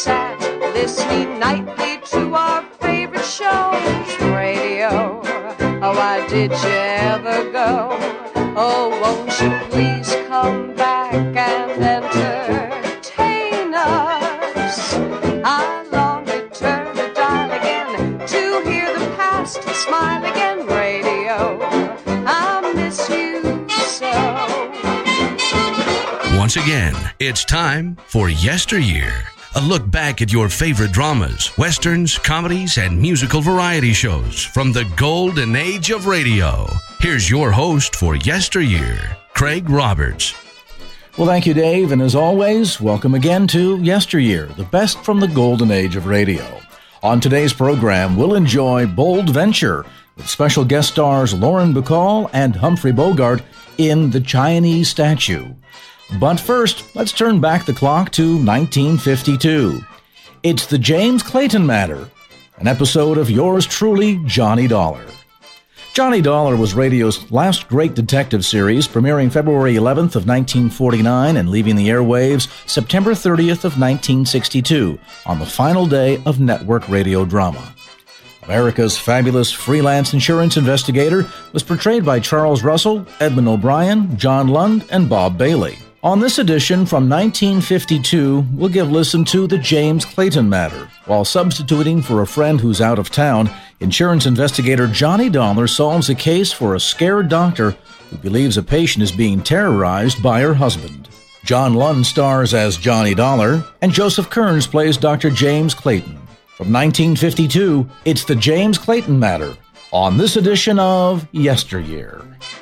sat listening nightly to our favorite shows. Radio, oh, why did you ever go? Oh, won't you please come back and entertain us? I long to turn the dial again to hear the past smile again. Radio, I miss you so. Once again, it's time for Yesteryear. A look back at your favorite dramas, westerns, comedies, and musical variety shows from the golden age of radio. Here's your host for Yesteryear, Craig Roberts. Well, thank you, Dave, and as always, welcome again to Yesteryear, the best from the golden age of radio. On today's program, we'll enjoy Bold Venture with special guest stars Lauren Bacall and Humphrey Bogart in The Chinese Statue. But first, let's turn back the clock to 1952. It's the James Clayton Matter, an episode of yours truly, Johnny Dollar. Johnny Dollar was radio's last great detective series, premiering February 11th of 1949 and leaving the airwaves September 30th of 1962 on the final day of network radio drama. America's fabulous freelance insurance investigator was portrayed by Charles Russell, Edmund O'Brien, John Lund, and Bob Bailey. On this edition from 1952, we'll give listen to The James Clayton Matter. While substituting for a friend who's out of town, insurance investigator Johnny Dollar solves a case for a scared doctor who believes a patient is being terrorized by her husband. John Lund stars as Johnny Dollar, and Joseph Kearns plays Dr. James Clayton. From 1952, it's The James Clayton Matter on this edition of Yesteryear.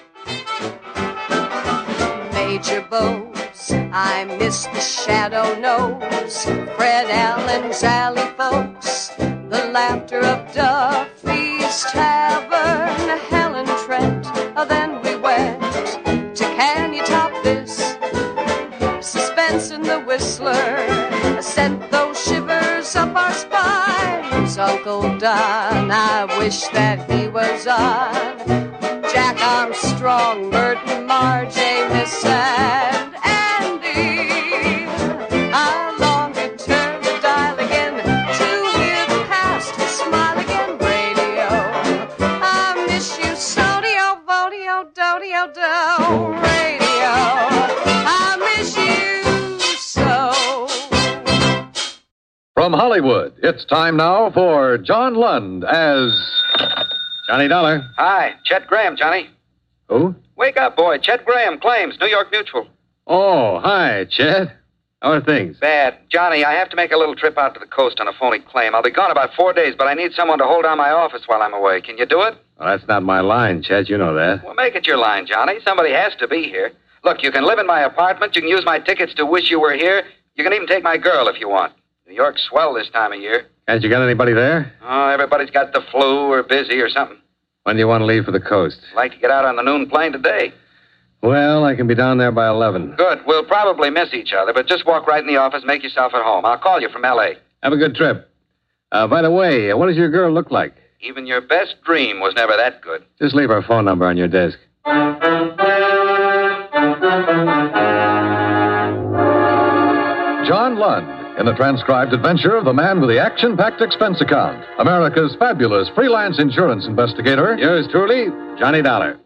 Major Bose, I miss the Shadow Nose, Fred Allen's Alley folks, the laughter of Duffy's Tavern, Helen Trent, then we went to Can You Top This? Suspense in the Whistler sent those shivers up our spines. Uncle Don, I wish that he was on. Jack Armstrong, Burton, Marge, Amos, and Andy. I long to turn the dial again to hear the past smile again. Radio, I miss you so. Dio, vodio, dodio, do. Radio, I miss you so. From Hollywood, it's time now for John Lund as Johnny Dollar. Hi, Chet Graham, Johnny. Who? Wake up, boy. Chet Graham, Claims, New York Mutual. Oh, hi, Chet. How are things? Bad. Johnny, I have to make a little trip out to the coast on a phony claim. I'll be gone about 4 days, but I need someone to hold down my office while I'm away. Can you do it? Well, that's not my line, Chet. You know that. Well, make it your line, Johnny. Somebody has to be here. Look, you can live in my apartment. You can use my tickets to Wish You Were Here. You can even take my girl if you want. New York's swell this time of year. Can't you get anybody there? Oh, everybody's got the flu or busy or something. When do you want to leave for the coast? I'd like to get out on the noon plane today. Well, I can be down there by 11. Good. We'll probably miss each other, but just walk right in the office, make yourself at home. I'll call you from L.A. Have a good trip. By the way, what does your girl look like? Even your best dream was never that good. Just leave her phone number on your desk. John Lund, in the transcribed adventure of the man with the action-packed expense account, America's fabulous freelance insurance investigator. Yours truly, Johnny Dollar.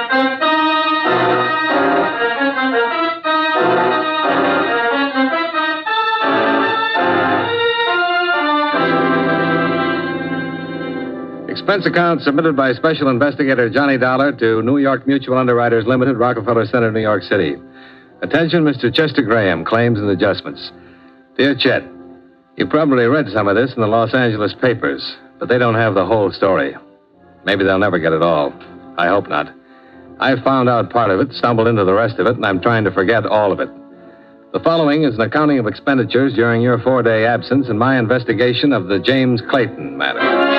Expense account submitted by Special Investigator Johnny Dollar to New York Mutual Underwriters Limited, Rockefeller Center, New York City. Attention, Mr. Chester Graham, claims and adjustments. Dear Chet, you probably read some of this in the Los Angeles papers, but they don't have the whole story. Maybe they'll never get it all. I hope not. I found out part of it, stumbled into the rest of it, and I'm trying to forget all of it. The following is an accounting of expenditures during your 4-day absence and my investigation of the James Clayton matter.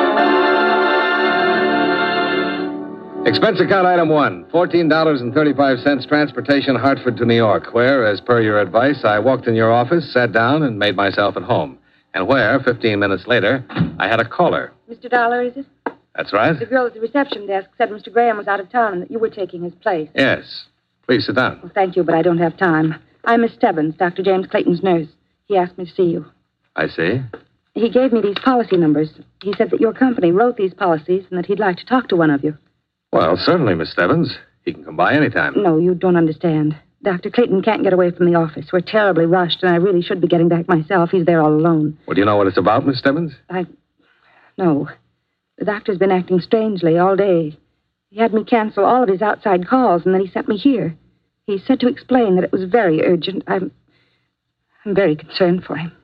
Expense account item 1, $14.35 transportation Hartford to New York, where, as per your advice, I walked in your office, sat down, and made myself at home. And where, 15 minutes later, I had a caller. Mr. Dollar, is it? That's right. The girl at the reception desk said Mr. Graham was out of town and that you were taking his place. Yes. Please sit down. Well, thank you, but I don't have time. I'm Miss Stebbins, Dr. James Clayton's nurse. He asked me to see you. I see. He gave me these policy numbers. He said that your company wrote these policies and that he'd like to talk to one of you. Well, certainly, Miss Stebbins. He can come by anytime. No, you don't understand. Dr. Clayton can't get away from the office. We're terribly rushed, and I really should be getting back myself. He's there all alone. Well, do you know what it's about, Miss Stebbins? No. The doctor's been acting strangely all day. He had me cancel all of his outside calls, and then he sent me here. He said to explain that it was very urgent. I'm very concerned for him.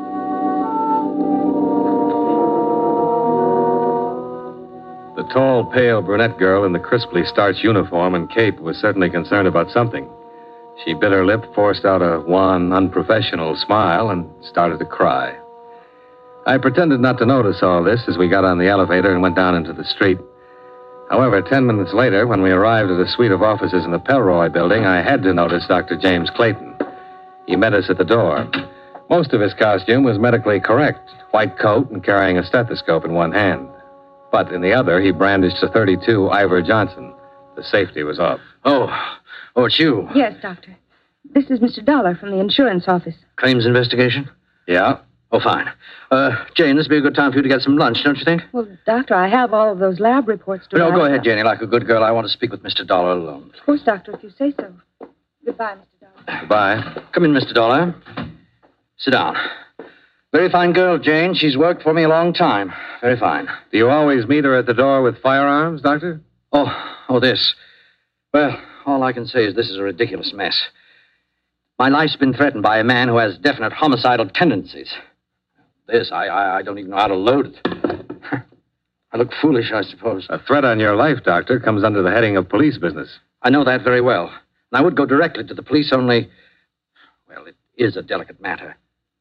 The tall, pale brunette girl in the crisply starched uniform and cape was certainly concerned about something. She bit her lip, forced out a wan, unprofessional smile, and started to cry. I pretended not to notice all this as we got on the elevator and went down into the street. However, 10 minutes later, when we arrived at a suite of offices in the Pelroy building, I had to notice Dr. James Clayton. He met us at the door. Most of his costume was medically correct, white coat and carrying a stethoscope in one hand. But in the other, he brandished a .32 Ivor Johnson. The safety was off. Oh, it's you. Yes, Doctor. This is Mr. Dollar from the insurance office. Claims investigation? Yeah? Oh, fine. Jane, this would be a good time for you to get some lunch, don't you think? Well, Doctor, I have all of those lab reports to No, write. go ahead, Janie. Like a good girl, I want to speak with Mr. Dollar alone. Of course, Doctor, if you say so. Goodbye, Mr. Dollar. Goodbye. Come in, Mr. Dollar. Sit down. Very fine girl, Jane. She's worked for me a long time. Very fine. Do you always meet her at the door with firearms, Doctor? Oh, this. Well, all I can say is this is a ridiculous mess. My life's been threatened by a man who has definite homicidal tendencies. This, I don't even know how to load it. I look foolish, I suppose. A threat on your life, Doctor, comes under the heading of police business. I know that very well. And I would go directly to the police, only... Well, it is a delicate matter.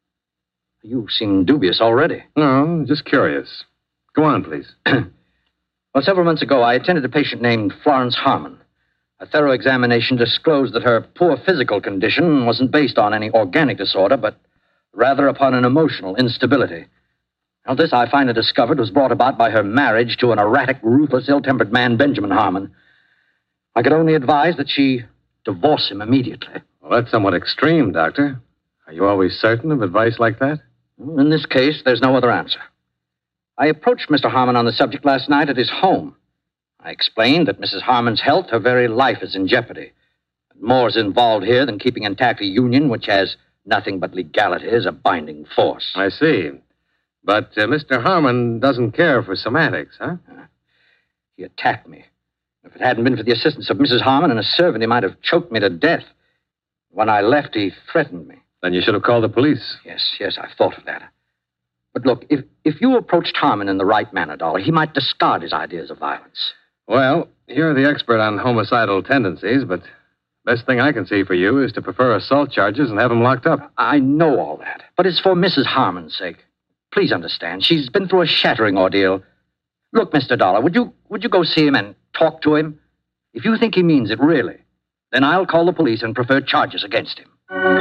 You seem dubious already. No, just curious. Go on, please. Well, several months ago, I attended a patient named Florence Harmon. A thorough examination disclosed that her poor physical condition wasn't based on any organic disorder, but rather upon an emotional instability. Now, this, I finally discovered, was brought about by her marriage to an erratic, ruthless, ill-tempered man, Benjamin Harmon. I could only advise that she divorce him immediately. Well, that's somewhat extreme, Doctor. Are you always certain of advice like that? In this case, there's no other answer. I approached Mr. Harmon on the subject last night at his home. I explained that Mrs. Harmon's health, her very life, is in jeopardy. More is involved here than keeping intact a union which has nothing but legality as a binding force. I see. But Mr. Harmon doesn't care for semantics, huh? He attacked me. If it hadn't been for the assistance of Mrs. Harmon and a servant, he might have choked me to death. When I left, he threatened me. Then you should have called the police. Yes, I thought of that. But look, if you approached Harmon in the right manner, Dollar, he might discard his ideas of violence. Well, you're the expert on homicidal tendencies, but best thing I can see for you is to prefer assault charges and have him locked up. I know all that, but it's for Mrs. Harmon's sake. Please understand, she's been through a shattering ordeal. Look, Mr. Dollar, would you go see him and talk to him? If you think he means it, really, then I'll call the police and prefer charges against him.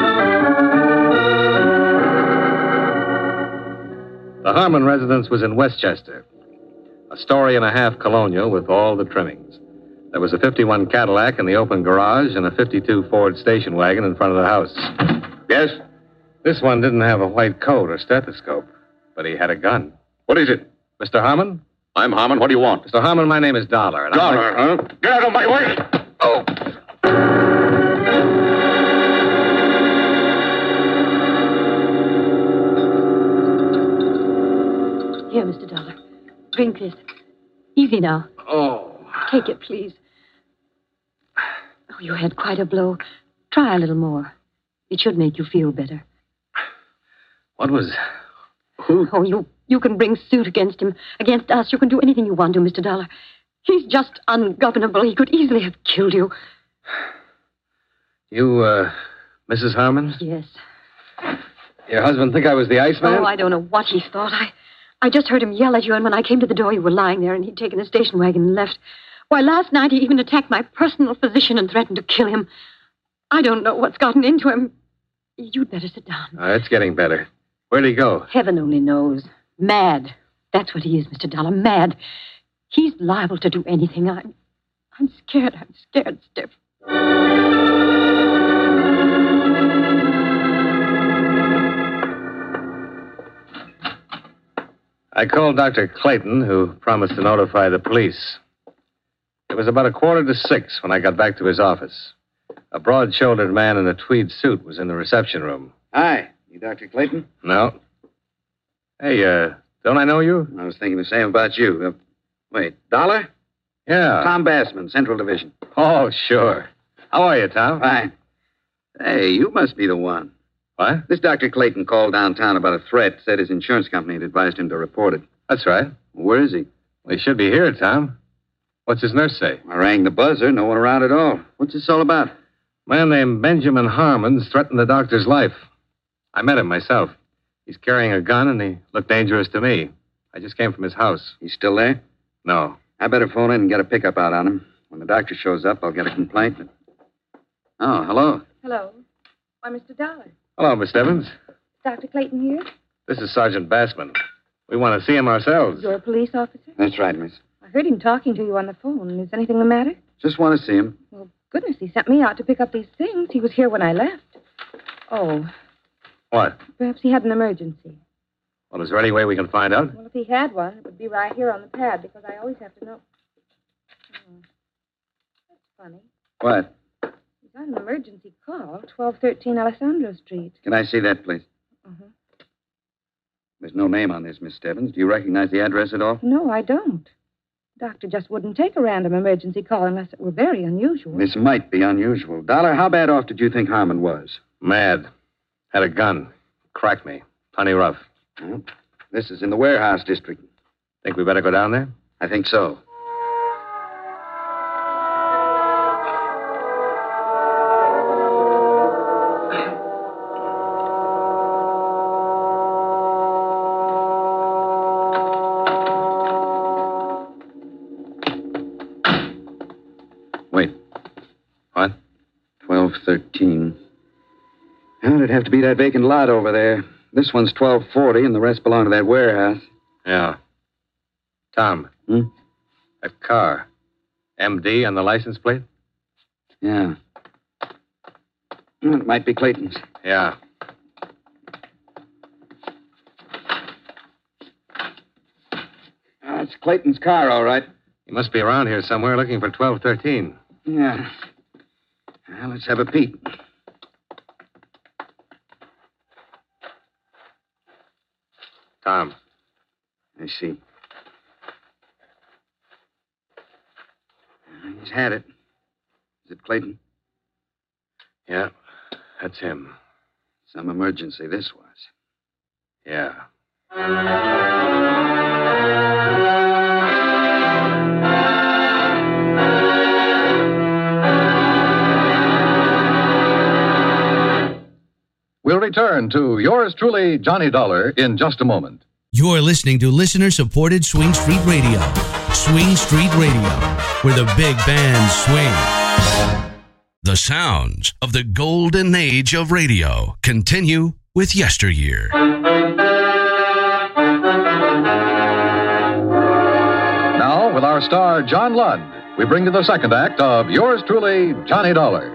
The Harmon residence was in Westchester. A story and a half colonial with all the trimmings. There was a 51 Cadillac in the open garage and a 52 Ford station wagon in front of the house. Yes? This one didn't have a white coat or stethoscope, but he had a gun. What is it? Mr. Harmon? I'm Harmon. What do you want? Mr. Harmon, my name is Dollar. Dollar, huh? Get out of my way! Oh! Here, Mr. Dollar. Drink this. Easy now. Oh. Take it, please. Oh, you had quite a blow. Try a little more. It should make you feel better. What was... Who? Oh, you can bring suit against him, against us. You can do anything you want to, Mr. Dollar. He's just ungovernable. He could easily have killed you. You, Mrs. Harmon? Yes. Your husband think I was the Iceman? Oh, I don't know what he thought. I just heard him yell at you, and when I came to the door, you were lying there, and he'd taken a station wagon and left. Why, last night he even attacked my personal physician and threatened to kill him. I don't know what's gotten into him. You'd better sit down. It's getting better. Where'd he go? Heaven only knows. Mad. That's what he is, Mr. Dollar. Mad. He's liable to do anything. I'm scared. I'm scared stiff. I called Dr. Clayton, who promised to notify the police. It was about 5:45 when I got back to his office. A broad-shouldered man in a tweed suit was in the reception room. Hi. You Dr. Clayton? No. Hey, don't I know you? I was thinking the same about you. Wait, Dollar? Yeah. Tom Bassman, Central Division. Oh, sure. How are you, Tom? Fine. Hey, you must be the one. What? This Dr. Clayton called downtown about a threat, said his insurance company had advised him to report it. That's right. Where is he? Well, he should be here, Tom. What's his nurse say? I rang the buzzer. No one around at all. What's this all about? A man named Benjamin Harmon's threatened the doctor's life. I met him myself. He's carrying a gun, and he looked dangerous to me. I just came from his house. He's still there? No. I better phone in and get a pickup out on him. When the doctor shows up, I'll get a complaint. Oh, hello. Hello. Why, Mr. Dollar. Hello, Miss Evans. Dr. Clayton here? This is Sergeant Bassman. We want to see him ourselves. You're a police officer? That's right, miss. I heard him talking to you on the phone. Is anything the matter? Just want to see him. Well, goodness, he sent me out to pick up these things. He was here when I left. Oh, What? perhaps he had an emergency. Well, is there any way we can find out? Well, if he had one, it would be right here on the pad, because I always have to know. Oh, that's funny. What? He got an emergency call, 1213 Alessandro Street. Can I see that, please? Uh-huh. There's no name on this, Miss Stebbins. Do you recognize the address at all? No, I don't. Doctor just wouldn't take a random emergency call unless it were very unusual. This might be unusual. Dollar, how bad off did you think Harmon was? Mad. Had a gun. Cracked me. Plenty rough. Well, this is in the warehouse district. Think we better go down there? I think so. Wait. What? 1213. Well, it'd have to be that vacant lot over there. This one's 1240, and the rest belong to that warehouse. Yeah. Tom. That car. MD on the license plate? Yeah. It might be Clayton's. Yeah. It's Clayton's car, all right. He must be around here somewhere looking for 1213. Yeah. Well, let's have a peek. Tom. I see. He's had it. Is it Clayton? Yeah, that's him. Some emergency this was. Yeah. We'll return to yours truly, Johnny Dollar, in just a moment. You're listening to listener-supported Swing Street Radio. Swing Street Radio, where the big bands swing. The sounds of the golden age of radio continue with Yesteryear. Now, with our star, John Lund, we bring you the second act of yours truly, Johnny Dollar.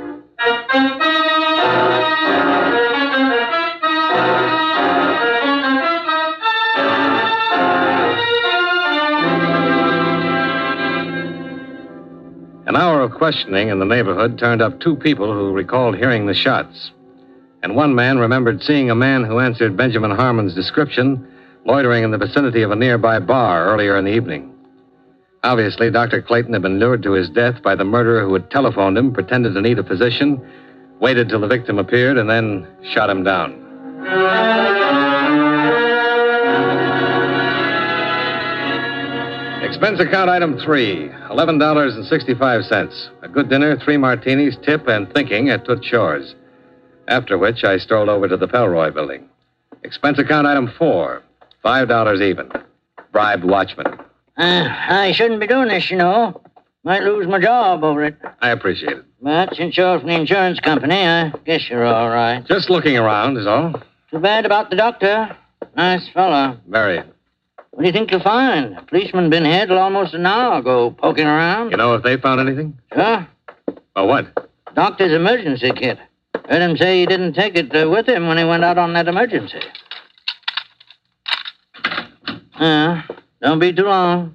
An hour of questioning in the neighborhood turned up two people who recalled hearing the shots. And one man remembered seeing a man who answered Benjamin Harmon's description loitering in the vicinity of a nearby bar earlier in the evening. Obviously, Dr. Clayton had been lured to his death by the murderer who had telephoned him, pretended to need a physician, waited till the victim appeared, and then shot him down. Expense account item 3, $11.65. A good dinner, 3 martinis, tip, and thinking at Toots Shores. After which, I strolled over to the Pelroy building. Expense account item 4, $5 even. Bribed watchman. I shouldn't be doing this, you know. Might lose my job over it. I appreciate it. But since you're from the insurance company, I guess you're all right. Just looking around is all. Too bad about the doctor. Nice fella. Very. What do you think you'll find? A policeman been here till almost an hour ago, poking around. You know if they found anything? Sure. Oh, what? Doctor's emergency kit. Heard him say he didn't take it with him when he went out on that emergency. Don't be too long.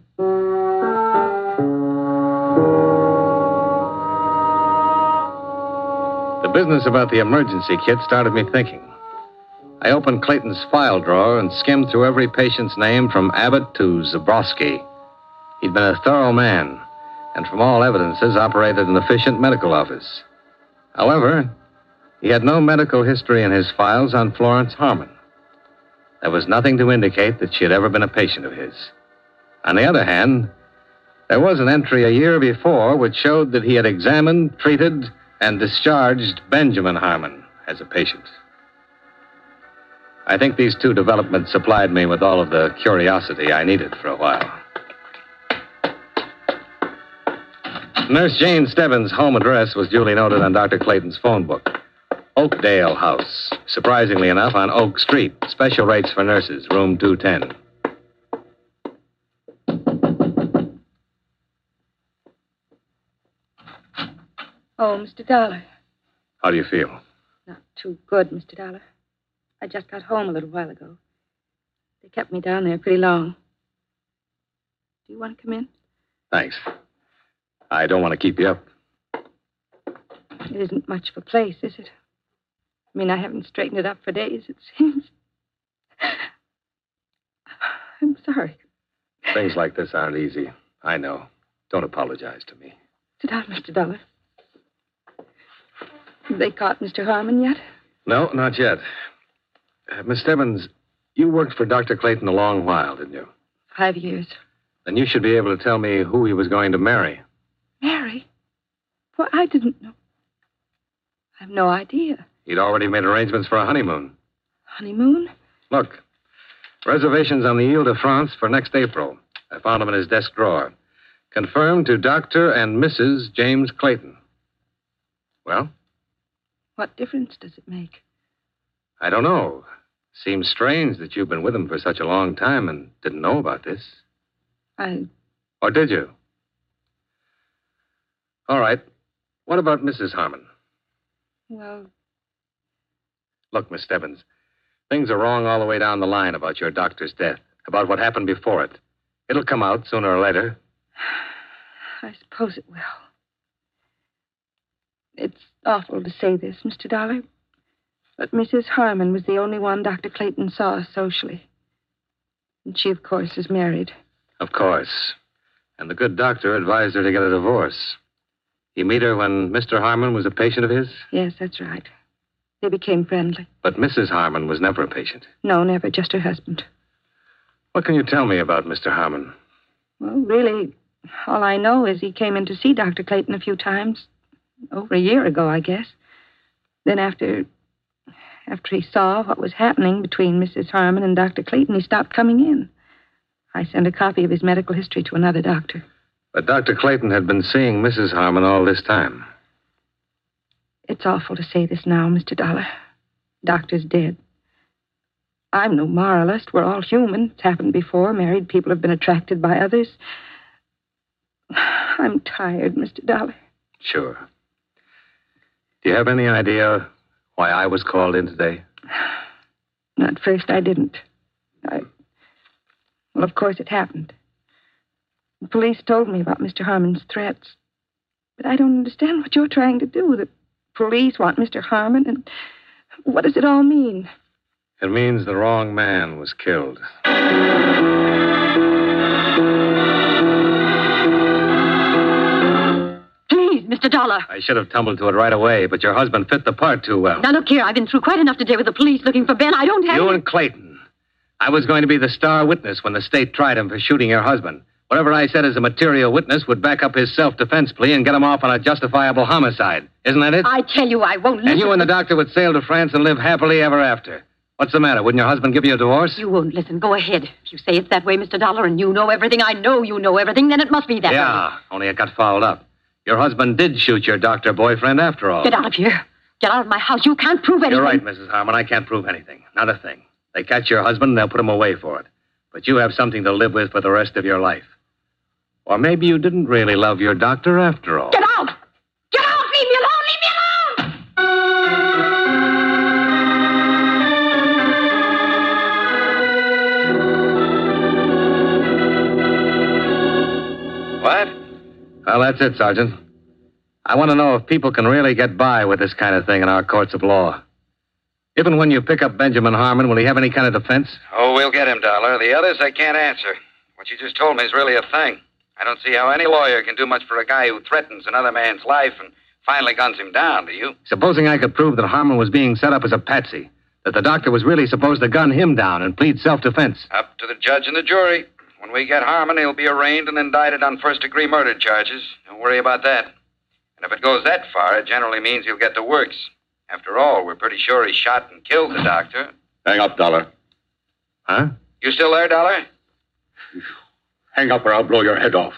The business about the emergency kit started me thinking. I opened Clayton's file drawer and skimmed through every patient's name from Abbott to Zabrowski. He'd been a thorough man, and from all evidences operated an efficient medical office. However, he had no medical history in his files on Florence Harmon. There was nothing to indicate that she had ever been a patient of his. On the other hand, there was an entry a year before which showed that he had examined, treated, and discharged Benjamin Harmon as a patient. I think these two developments supplied me with all of the curiosity I needed for a while. Nurse Jane Stebbins' home address was duly noted on Dr. Clayton's phone book. Oakdale House. Surprisingly enough, on Oak Street. Special rates for nurses, room 210. Oh, Mr. Dollar. How do you feel? Not too good, Mr. Dollar. I just got home a little while ago. They kept me down there pretty long. Do you want to come in? Thanks. I don't want to keep you up. It isn't much of a place, is it? I mean, I haven't straightened it up for days, it seems. I'm sorry. Things like this aren't easy. I know. Don't apologize to me. Sit down, Mr. Dollar. Have they caught Mr. Harmon yet? No, not yet. Miss Stebbins, you worked for Dr. Clayton a long while, didn't you? 5 years. Then you should be able to tell me who he was going to marry. Marry? Well, I didn't know. I have no idea. He'd already made arrangements for a honeymoon. Honeymoon? Look, reservations on the Ile de France for next April. I found them in his desk drawer. Confirmed to Dr. and Mrs. James Clayton. Well? What difference does it make? I don't know. Seems strange that you've been with him for such a long time and didn't know about this. Or did you? All right. What about Mrs. Harmon? Well... Look, Miss Stebbins, things are wrong all the way down the line about your doctor's death, about what happened before it. It'll come out sooner or later. I suppose it will. It's awful to say this, Mr. Dollar, but Mrs. Harmon was the only one Dr. Clayton saw socially. And she, of course, is married. Of course. And the good doctor advised her to get a divorce. You meet her when Mr. Harmon was a patient of his? Yes, that's right. They became friendly. But Mrs. Harmon was never a patient. No, never, just her husband. What can you tell me about Mr. Harmon? Well, really, all I know is he came in to see Dr. Clayton a few times. Over a year ago, I guess. Then after he saw what was happening between Mrs. Harmon and Dr. Clayton, he stopped coming in. I sent a copy of his medical history to another doctor. But Dr. Clayton had been seeing Mrs. Harmon all this time. It's awful to say this now, Mr. Dollar. Doctor's dead. I'm no moralist. We're all human. It's happened before. Married people have been attracted by others. I'm tired, Mr. Dollar. Sure. Do you have any idea why I was called in today? At first, I didn't. Well, of course, it happened. The police told me about Mr. Harmon's threats. But I don't understand what you're trying to do. The police want Mr. Harmon, and what does it all mean? It means the wrong man was killed. Mr. Dollar. I should have tumbled to it right away, but your husband fit the part too well. Now, look here. I've been through quite enough today with the police looking for Ben. I don't have... You and Clayton. I was going to be the star witness when the state tried him for shooting your husband. Whatever I said as a material witness would back up his self-defense plea and get him off on a justifiable homicide. Isn't that it? I tell you, I won't listen. And you and the doctor would sail to France and live happily ever after. What's the matter? Wouldn't your husband give you a divorce? You won't listen. Go ahead. If you say it's that way, Mr. Dollar, and you know everything, I know you know everything, then it must be that way. Yeah, only it got fouled up. Your husband did shoot your doctor boyfriend after all. Get out of here. Get out of my house. You can't prove anything. You're right, Mrs. Harmon. I can't prove anything. Not a thing. They catch your husband and they'll put him away for it. But you have something to live with for the rest of your life. Or maybe you didn't really love your doctor after all. Get out! Get out! Leave me alone! Leave me alone! Well, that's it, Sergeant. I want to know if people can really get by with this kind of thing in our courts of law. If and when you pick up Benjamin Harmon, will he have any kind of defense? Oh, we'll get him, Dollar. The others I can't answer. What you just told me is really a thing. I don't see how any lawyer can do much for a guy who threatens another man's life and finally guns him down, do you? Supposing I could prove that Harmon was being set up as a patsy, that the doctor was really supposed to gun him down and plead self-defense. Up to the judge and the jury. When we get Harmon, he'll be arraigned and indicted on first-degree murder charges. Don't worry about that. And if it goes that far, it generally means he'll get the works. After all, we're pretty sure he shot and killed the doctor. Hang up, Dollar. Huh? You still there, Dollar? Hang up or I'll blow your head off.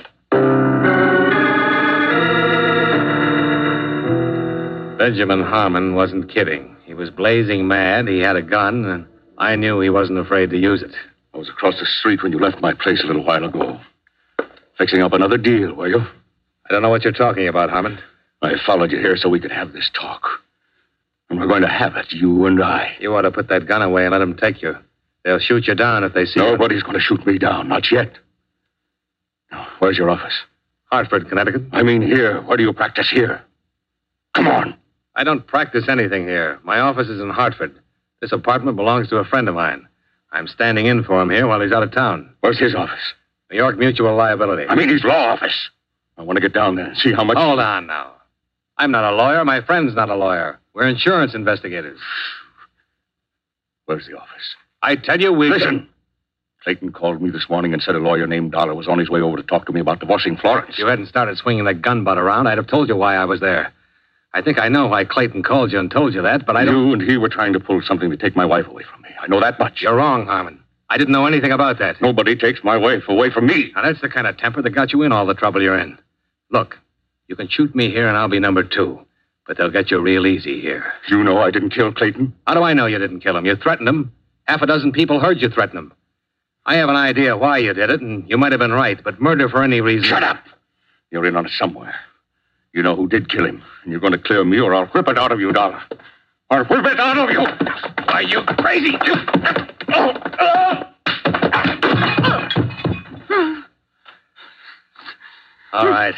Benjamin Harmon wasn't kidding. He was blazing mad. He had a gun, and I knew he wasn't afraid to use it. I was across the street when you left my place a little while ago. Fixing up another deal, were you? I don't know what you're talking about, Harmon. I followed you here so we could have this talk. And we're going to have it, you and I. You ought to put that gun away and let them take you. They'll shoot you down if they see you. Nobody's going to shoot me down, not yet. Now, where's your office? Hartford, Connecticut. I mean here. Where do you practice here? Come on. I don't practice anything here. My office is in Hartford. This apartment belongs to a friend of mine. I'm standing in for him here while he's out of town. Where's his office? New York Mutual Liability. I mean his law office. I want to get down there and see how much... Hold on now. I'm not a lawyer. My friend's not a lawyer. We're insurance investigators. Where's the office? I tell you, Listen. Clayton called me this morning and said a lawyer named Dollar was on his way over to talk to me about divorcing Florence. If you hadn't started swinging that gun butt around, I'd have told you why I was there. I think I know why Clayton called you and told you that, but I don't... You and he were trying to pull something to take my wife away from me. I know that much. You're wrong, Harmon. I didn't know anything about that. Nobody takes my wife away from me. Now, that's the kind of temper that got you in all the trouble you're in. Look, you can shoot me here and I'll be number 2. But they'll get you real easy here. You know I didn't kill Clayton? How do I know you didn't kill him? You threatened him. Half a dozen people heard you threaten him. I have an idea why you did it, and you might have been right, but murder for any reason... Shut up! You're in on it somewhere. You know who did kill him, and you're going to clear me or I'll whip it out of you, Dollar. I'll whip it out of you! Why, you crazy... All right.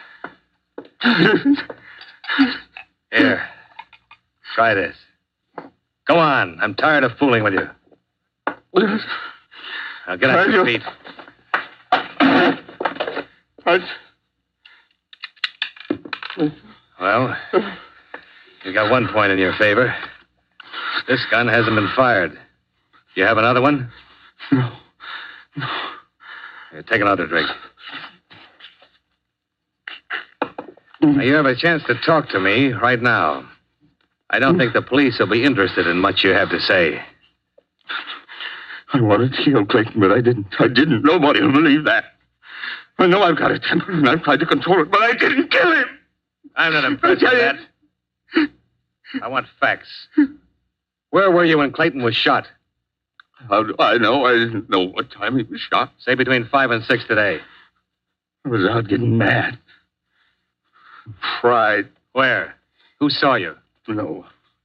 Here. Try this. Go on. I'm tired of fooling with you. Now get on your feet. Well, you got 1 point in your favor. This gun hasn't been fired. You have another one? No. Here, take another drink. Now, you have a chance to talk to me right now. I don't think the police will be interested in much you have to say. I wanted to kill Clayton, but I didn't. Nobody will believe that. I know I've got a temper, and I've tried to control it, but I didn't kill him. I'm not impressed with that. I want facts. Where were you when Clayton was shot? How do I know? I didn't know what time he was shot. Say between 5 and 6 today. I was out getting mad. Fried. Where? Who saw you? No.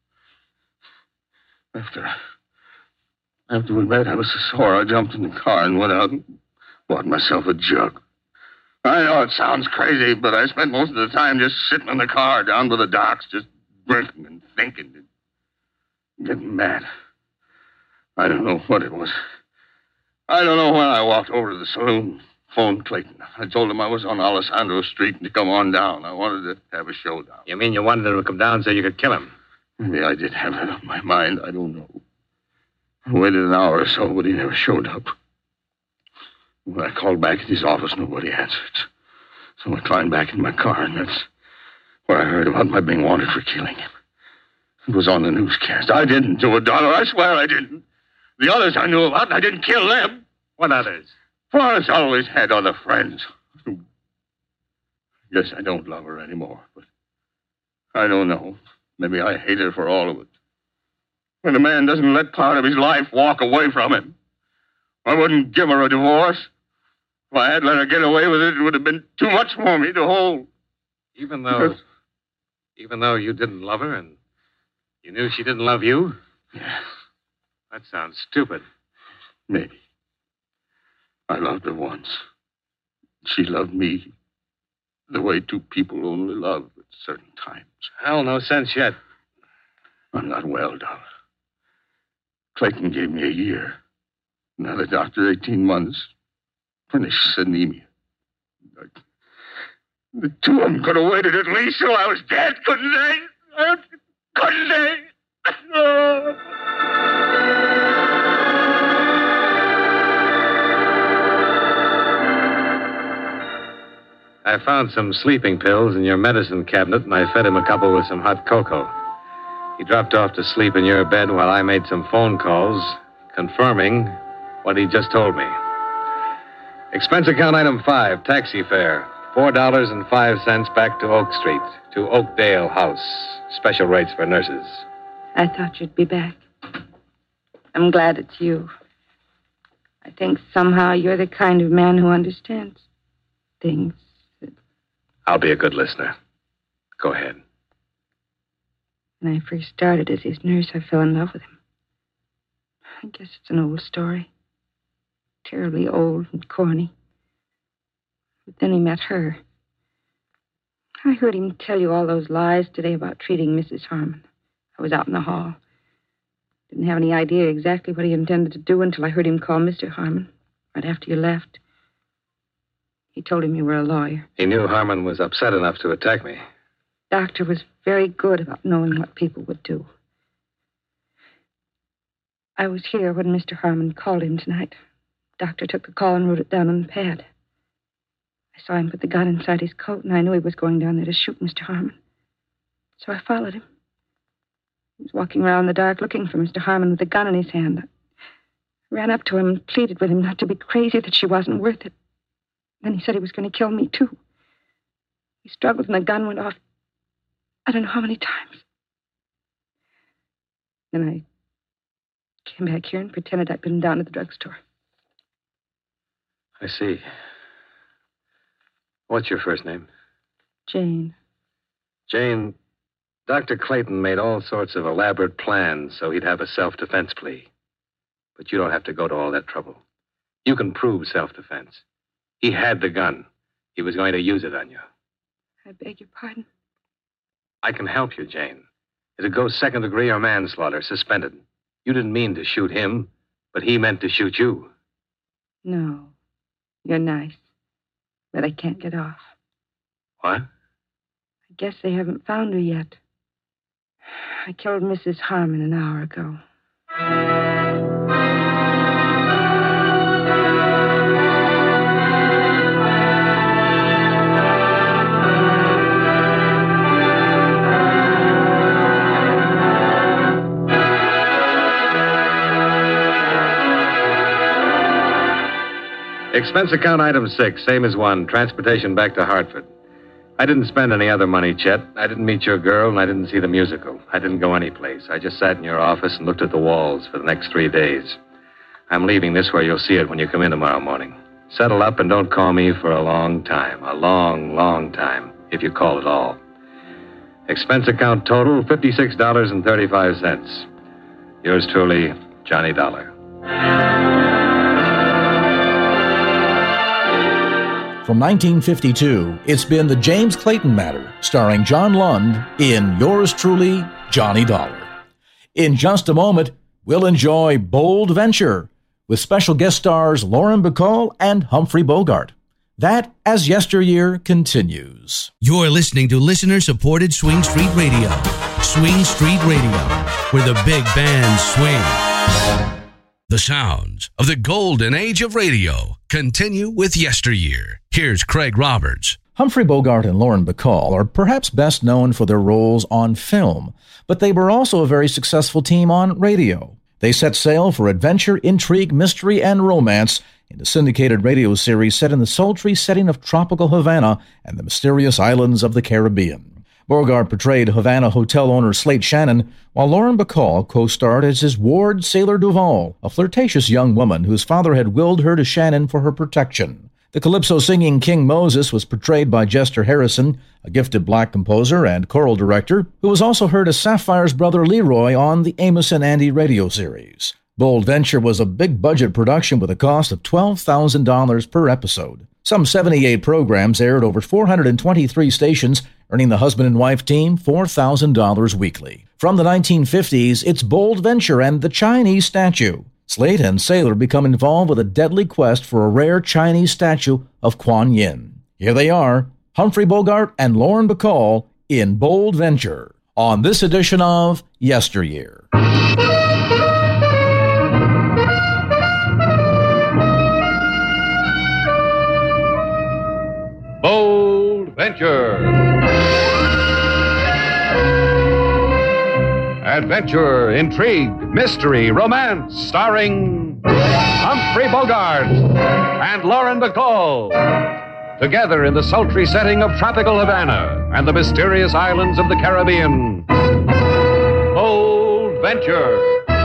After we met, I was so sore, I jumped in the car and went out and bought myself a jug. I know it sounds crazy, but I spent most of the time just sitting in the car down by the docks, just drinking and thinking and getting mad. I don't know what it was. I don't know when I walked over to the saloon, phoned Clayton. I told him I was on Alessandro Street and to come on down. I wanted to have a showdown. You mean you wanted him to come down so you could kill him? Maybe I did have that on my mind. I don't know. I waited an hour or so, but he never showed up. When I called back at his office, nobody answered. So I climbed back in my car, and that's where I heard about my being wanted for killing him. It was on the newscast. I didn't do it, Dollar. I swear I didn't. The others I knew about, and I didn't kill them. What others? Florence always had other friends. Yes, I don't love her anymore, but I don't know. Maybe I hate her for all of it. When a man doesn't let part of his life walk away from him, I wouldn't give her a divorce. If I had let her get away with it, it would have been too much for me to hold. Even though you didn't love her and you knew she didn't love you? Yeah. That sounds stupid. Maybe. I loved her once. She loved me. The way two people only love at certain times. Hell, no sense yet. I'm not well, Dollar. Clayton gave me a year. Another doctor, 18 months. Finished anemia. The two of them could have waited at least till I was dead, couldn't they? Couldn't they? I found some sleeping pills in your medicine cabinet, and I fed him a couple with some hot cocoa. He dropped off to sleep in your bed while I made some phone calls, confirming what he just told me. Expense account item 5, taxi fare, $4.05 back to Oak Street, to Oakdale House. Special rates for nurses. I thought you'd be back. I'm glad it's you. I think somehow you're the kind of man who understands things. I'll be a good listener. Go ahead. When I first started as his nurse, I fell in love with him. I guess it's an old story. Terribly old and corny. But then he met her. I heard him tell you all those lies today about treating Mrs. Harmon. I was out in the hall. Didn't have any idea exactly what he intended to do until I heard him call Mr. Harmon right after you left. He told him you were a lawyer. He knew Harmon was upset enough to attack me. Doctor was very good about knowing what people would do. I was here when Mr. Harmon called him tonight. Doctor took the call and wrote it down on the pad. I saw him put the gun inside his coat, and I knew he was going down there to shoot Mr. Harmon. So I followed him. He was walking around in the dark looking for Mr. Harmon with a gun in his hand. I ran up to him and pleaded with him not to be crazy, that she wasn't worth it. Then he said he was going to kill me, too. He struggled and the gun went off I don't know how many times. Then I came back here and pretended I'd been down at the drugstore. I see. What's your first name? Jane. Jane, Dr. Clayton made all sorts of elaborate plans so he'd have a self-defense plea. But you don't have to go to all that trouble. You can prove self-defense. He had the gun. He was going to use it on you. I beg your pardon? I can help you, Jane. It'll go second degree or manslaughter, suspended. You didn't mean to shoot him, but he meant to shoot you. No. You're nice. But I can't get off. What? I guess they haven't found her yet. I killed Mrs. Harmon an hour ago. Expense account item 6, same as 1, transportation back to Hartford. I didn't spend any other money, Chet. I didn't meet your girl, and I didn't see the musical. I didn't go anyplace. I just sat in your office and looked at the walls for the next 3 days. I'm leaving this where you'll see it when you come in tomorrow morning. Settle up and don't call me for a long time. A long, long time, if you call at all. Expense account total, $56.35. Yours truly, Johnny Dollar. From 1952, it's been The James Clayton Matter, starring John Lund in Yours Truly, Johnny Dollar. In just a moment, we'll enjoy Bold Venture with special guest stars Lauren Bacall and Humphrey Bogart. That as yesteryear continues. You're listening to listener-supported Swing Street Radio. Swing Street Radio, where the big bands swing. The sounds of the golden age of radio continue with yesteryear. Here's Craig Roberts. Humphrey Bogart and Lauren Bacall are perhaps best known for their roles on film, but they were also a very successful team on radio. They set sail for adventure, intrigue, mystery, and romance in a syndicated radio series set in the sultry setting of tropical Havana and the mysterious islands of the Caribbean. Bogart portrayed Havana hotel owner Slate Shannon, while Lauren Bacall co-starred as his ward, Sailor Duval, a flirtatious young woman whose father had willed her to Shannon for her protection. The calypso-singing King Moses was portrayed by Jester Harrison, a gifted black composer and choral director, who was also heard as Sapphire's brother Leroy on the Amos and Andy radio series. Bold Venture was a big-budget production with a cost of $12,000 per episode. Some 78 programs aired over 423 stations, earning the husband and wife team $4,000 weekly. From the 1950s, it's Bold Venture and the Chinese statue. Slate and Sailor become involved with a deadly quest for a rare Chinese statue of Kuan Yin. Here they are, Humphrey Bogart and Lauren Bacall in Bold Venture, on this edition of Yesteryear. Bold Venture. Adventure, intrigue, mystery, romance, starring Humphrey Bogart and Lauren Bacall. Together in the sultry setting of tropical Havana and the mysterious islands of the Caribbean. Bold Venture.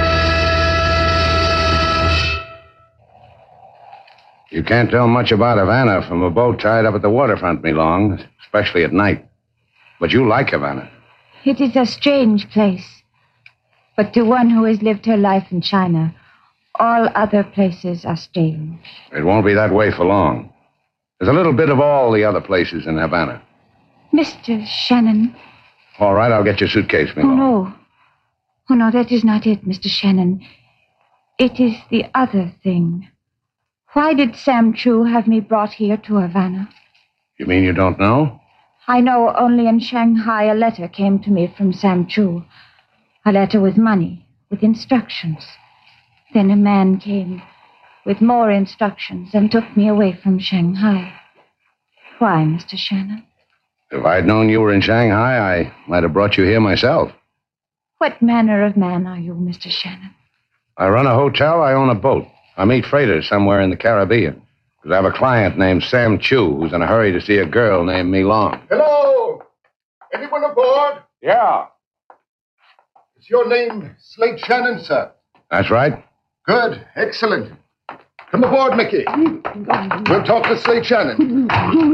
You can't tell much about Havana from a boat tied up at the waterfront, me long, especially at night. But you like Havana. It is a strange place. But to one who has lived her life in China, all other places are strange. It won't be that way for long. There's a little bit of all the other places in Havana. Mr. Shannon. All right, I'll get your suitcase, me Oh, long. no. Oh, no, that is not it, Mr. Shannon. It is the other thing. Why did Sam Chu have me brought here to Havana? You mean you don't know? I know only in Shanghai a letter came to me from Sam Chu. A letter with money, with instructions. Then a man came with more instructions and took me away from Shanghai. Why, Mr. Shannon? If I'd known you were in Shanghai, I might have brought you here myself. What manner of man are you, Mr. Shannon? I run a hotel, I own a boat. I meet freighters somewhere in the Caribbean. Because I have a client named Sam Chu who's in a hurry to see a girl named Me Long. Hello! Anyone aboard? Yeah. Is your name Slate Shannon, sir? That's right. Good. Excellent. Come aboard, Mickey. We'll talk to Slate Shannon.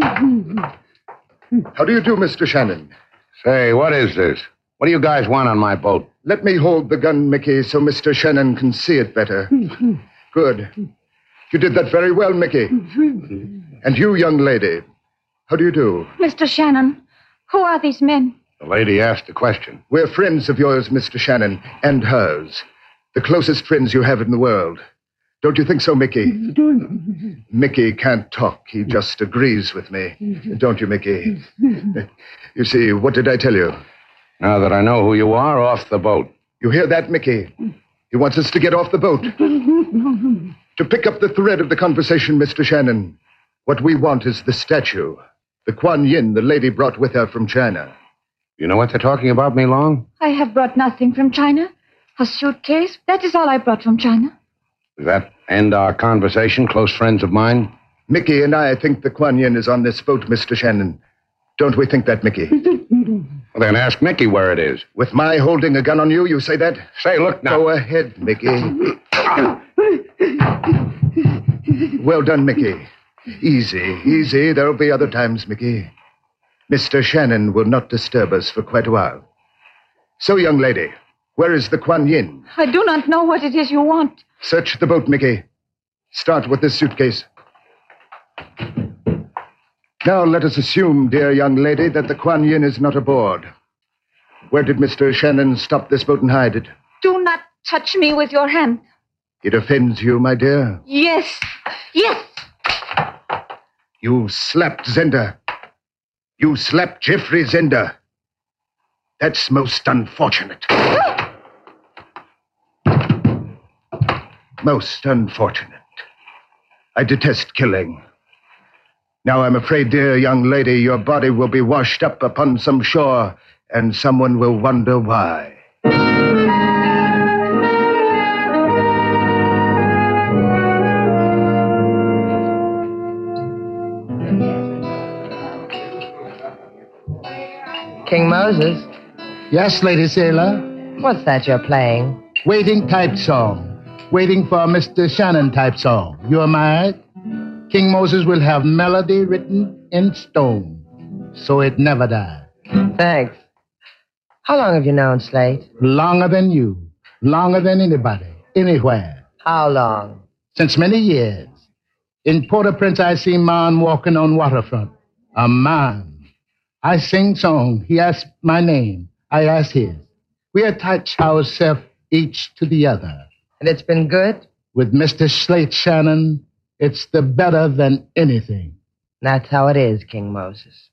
How do you do, Mr. Shannon? Say, what is this? What do you guys want on my boat? Let me hold the gun, Mickey, so Mr. Shannon can see it better. Good. You did that very well, Mickey. And you, young lady, how do you do? Mr. Shannon, who are these men? The lady asked the question. We're friends of yours, Mr. Shannon, and hers. The closest friends you have in the world. Don't you think so, Mickey? Mickey can't talk. He just agrees with me. Don't you, Mickey? You see, what did I tell you? Now that I know who you are, off the boat. You hear that, Mickey? He wants us to get off the boat. To pick up the thread of the conversation, Mr. Shannon, what we want is the statue. The Kuan Yin the lady brought with her from China. You know what they're talking about, Me Long? I have brought nothing from China. A suitcase. That is all I brought from China. Does that end our conversation, close friends of mine? Mickey and I think the Kuan Yin is on this boat, Mr. Shannon. Don't we think that, Mickey? Well, then ask Mickey where it is. With my holding a gun on you, you say that? Say, look now. Go ahead, Mickey. Well done, Mickey. Easy, easy. There'll be other times, Mickey. Mr. Shannon will not disturb us for quite a while. So, young lady, where is the Kuan Yin? I do not know what it is you want. Search the boat, Mickey. Start with this suitcase. Now let us assume, dear young lady, that the Kuan Yin is not aboard. Where did Mr. Shannon stop this boat and hide it? Do not touch me with your hand. It offends you, my dear. Yes. Yes. You slapped Zender. You slapped Jeffrey Zender. That's most unfortunate. Most unfortunate. I detest killing. Now I'm afraid, dear young lady, your body will be washed up upon some shore, and someone will wonder why. King Moses? Yes, Lady Sailor? What's that you're playing? Waiting type song. Waiting for Mr. Shannon type song. You am I? King Moses will have melody written in stone, so it never dies. Thanks. How long have you known Slate? Longer than you. Longer than anybody. Anywhere. How long? Since many years. In Port-au-Prince, I see man walking on waterfront. A man. I sing song. He asked my name. I asked his. We attach ourselves each to the other. And it's been good? With Mr. Slate Shannon, it's the better than anything. That's how it is, King Moses.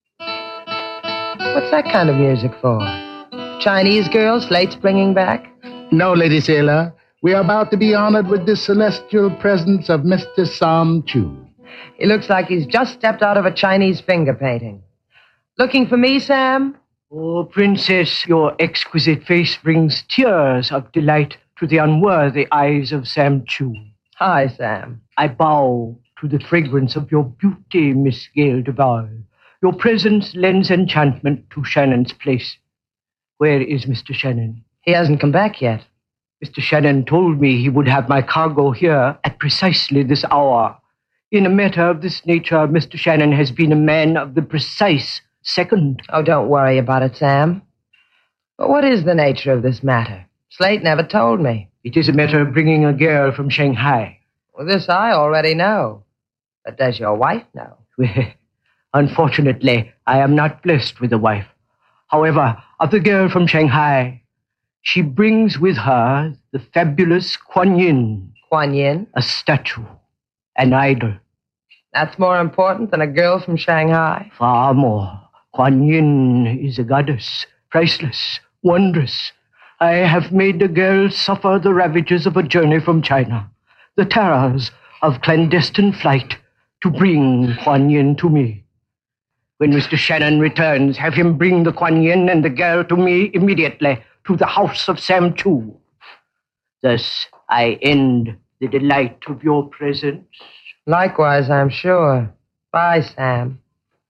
What's that kind of music for? Chinese girl Slate's bringing back? No, Lady Sailor. We are about to be honored with the celestial presence of Mr. Sam Chu. He looks like he's just stepped out of a Chinese finger painting. Looking for me, Sam? Oh, Princess, your exquisite face brings tears of delight to the unworthy eyes of Sam Chu. Hi, Sam. I bow to the fragrance of your beauty, Miss Gail Duval. Your presence lends enchantment to Shannon's place. Where is Mr. Shannon? He hasn't come back yet. Mr. Shannon told me he would have my cargo here at precisely this hour. In a matter of this nature, Mr. Shannon has been a man of the precise second. Oh, don't worry about it, Sam. But what is the nature of this matter? Slate never told me. It is a matter of bringing a girl from Shanghai. Well, this I already know. But does your wife know? Unfortunately, I am not blessed with a wife. However, of the girl from Shanghai, she brings with her the fabulous Kuan Yin. Kuan Yin? A statue. An idol. That's more important than a girl from Shanghai? Far more. Kuan Yin is a goddess. Priceless. Wondrous. I have made the girl suffer the ravages of a journey from China. The terrors of clandestine flight to bring Kuan Yin to me. When Mr. Shannon returns, have him bring the Kuan Yin and the girl to me immediately to the house of Sam Chu. Thus, I end the delight of your presence. Likewise, I'm sure. Bye, Sam.